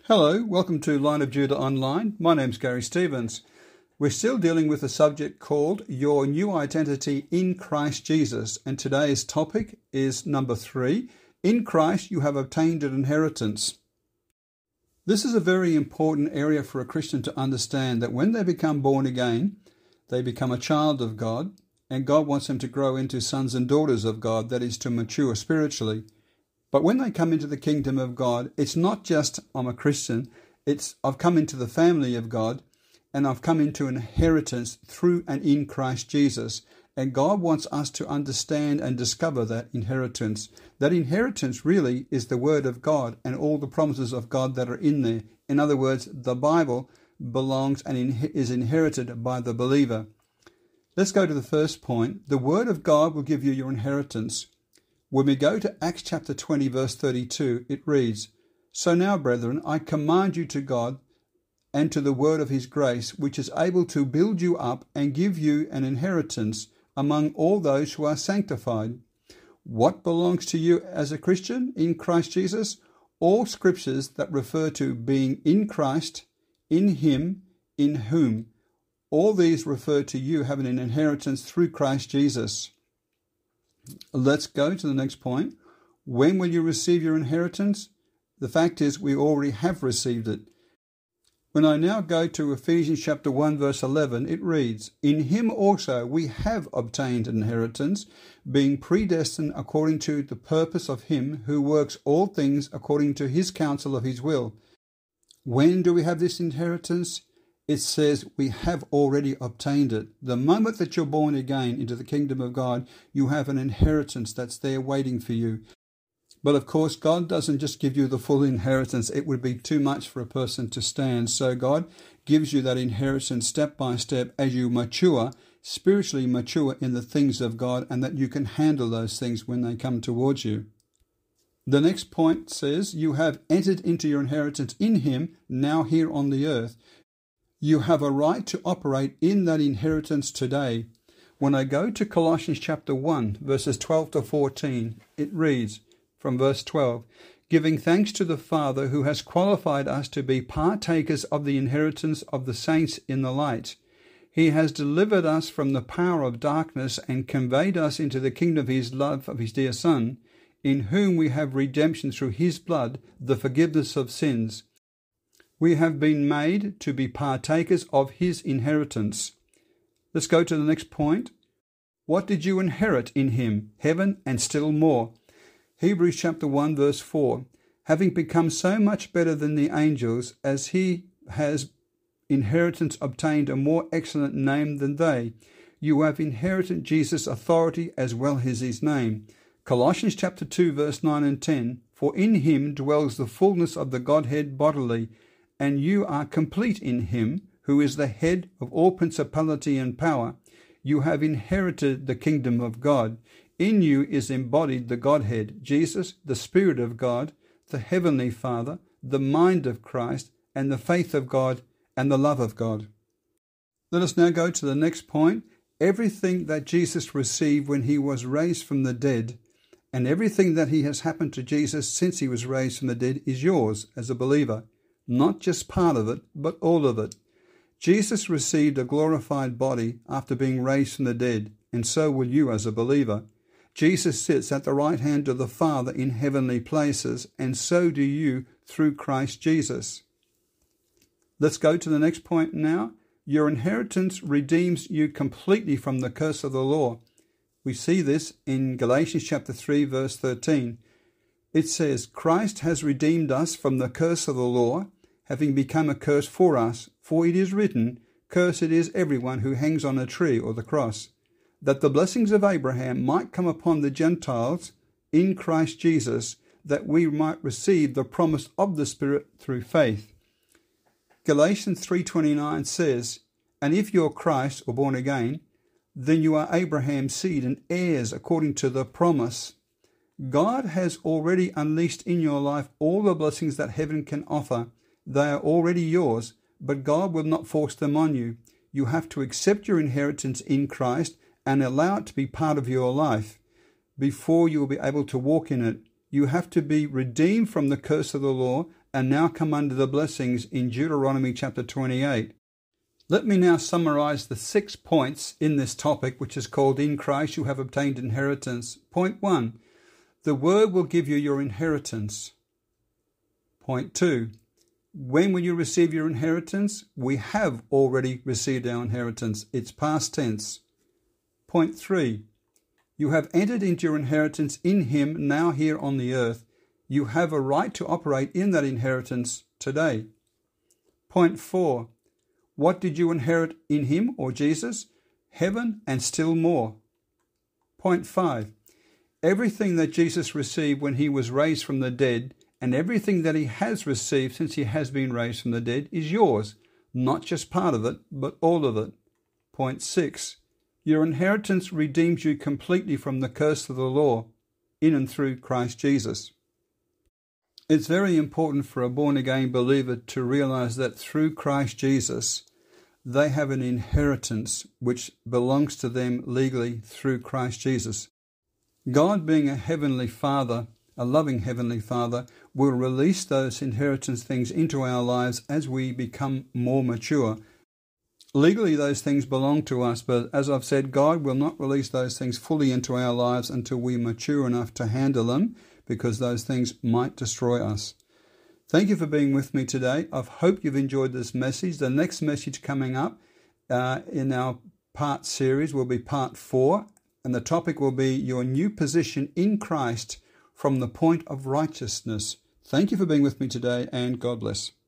Hello, welcome to Line of Judah Online. My name's Gary Stevens. We're still dealing with a subject called Your New Identity in Christ Jesus, and today's topic is number 3. In Christ you have obtained an inheritance. This is a very important area for a Christian to understand, that when they become born again, they become a child of God, and God wants them to grow into sons and daughters of God, that is, to mature spiritually. But when they come into the kingdom of God, it's not just I'm a Christian, it's I've come into the family of God, and I've come into an inheritance through and in Christ Jesus. And God wants us to understand and discover that inheritance. That inheritance really is the Word of God and all the promises of God that are in there. In other words, the Bible belongs and is inherited by the believer. Let's go to the first point. The Word of God will give you your inheritance. When we go to Acts chapter 20, verse 32, it reads, So now, brethren, I command you to God and to the word of his grace, which is able to build you up and give you an inheritance among all those who are sanctified. What belongs to you as a Christian in Christ Jesus? All scriptures that refer to being in Christ, in him, in whom. All these refer to you having an inheritance through Christ Jesus. Let's go to the next point. When will you receive your inheritance? The fact is, we already have received it. When I now go to Ephesians chapter 1 verse 11, it reads, In him also we have obtained an inheritance, being predestined according to the purpose of him who works all things according to his counsel of his will. When do we have this inheritance? It says we have already obtained it. The moment that you're born again into the kingdom of God, you have an inheritance that's there waiting for you. But of course, God doesn't just give you the full inheritance. It would be too much for a person to stand. So God gives you that inheritance step by step as you mature, spiritually mature in the things of God, and that you can handle those things when they come towards you. The next point says, You have entered into your inheritance in him, now here on the earth. You have a right to operate in that inheritance today. When I go to Colossians chapter 1, verses 12 to 14, it reads from verse 12, Giving thanks to the Father who has qualified us to be partakers of the inheritance of the saints in the light. He has delivered us from the power of darkness and conveyed us into the kingdom of his love of his dear Son, in whom we have redemption through his blood, the forgiveness of sins. We have been made to be partakers of his inheritance. Let's go to the next point. What did you inherit in him? Heaven and still more. Hebrews chapter 1 verse 4. Having become so much better than the angels, as he has inheritance obtained a more excellent name than they, you have inherited Jesus' authority as well as his name. Colossians chapter 2 verse 9 and 10. For in him dwells the fullness of the Godhead bodily, and you are complete in him, who is the head of all principality and power. You have inherited the kingdom of God. In you is embodied the Godhead, Jesus, the Spirit of God, the Heavenly Father, the mind of Christ, and the faith of God, and the love of God. Let us now go to the next point. Everything that Jesus received when he was raised from the dead, and everything that has happened to Jesus since he was raised from the dead is yours as a believer. Not just part of it, but all of it. Jesus received a glorified body after being raised from the dead, and so will you as a believer. Jesus sits at the right hand of the Father in heavenly places, and so do you through Christ Jesus. Let's go to the next point now. Your inheritance redeems you completely from the curse of the law. We see this in Galatians chapter 3, verse 13. It says, Christ has redeemed us from the curse of the law, having become a curse for us. For it is written, Cursed is everyone who hangs on a tree or the cross, that the blessings of Abraham might come upon the Gentiles in Christ Jesus, that we might receive the promise of the Spirit through faith. Galatians 3:29 says, And if you're Christ or born again, then you are Abraham's seed and heirs according to the promise. God has already unleashed in your life all the blessings that heaven can offer. They are already yours, but God will not force them on you. You have to accept your inheritance in Christ and allow it to be part of your life before you will be able to walk in it. You have to be redeemed from the curse of the law and now come under the blessings in Deuteronomy chapter 28. Let me now summarize the 6 points in this topic, which is called In Christ You Have Obtained Inheritance. Point 1, the Word will give you your inheritance. Point 2, when will you receive your inheritance? We have already received our inheritance. It's past tense. Point 3, you have entered into your inheritance in Him now here on the earth. You have a right to operate in that inheritance today. Point 4, what did you inherit in Him or Jesus? Heaven and still more. Point 5, everything that Jesus received when He was raised from the dead and everything that He has received since He has been raised from the dead is yours, not just part of it, but all of it. Point 6, your inheritance redeems you completely from the curse of the law in and through Christ Jesus. It's very important for a born-again believer to realize that through Christ Jesus, they have an inheritance which belongs to them legally through Christ Jesus. God, being a heavenly Father, a loving heavenly Father, will release those inheritance things into our lives as we become more mature. Legally, those things belong to us, but as I've said, God will not release those things fully into our lives until we mature enough to handle them, because those things might destroy us. Thank you for being with me today. I hope you've enjoyed this message. The next message coming up in our part series will be part 4, and the topic will be your new position in Christ from the point of righteousness. Thank you for being with me today, and God bless.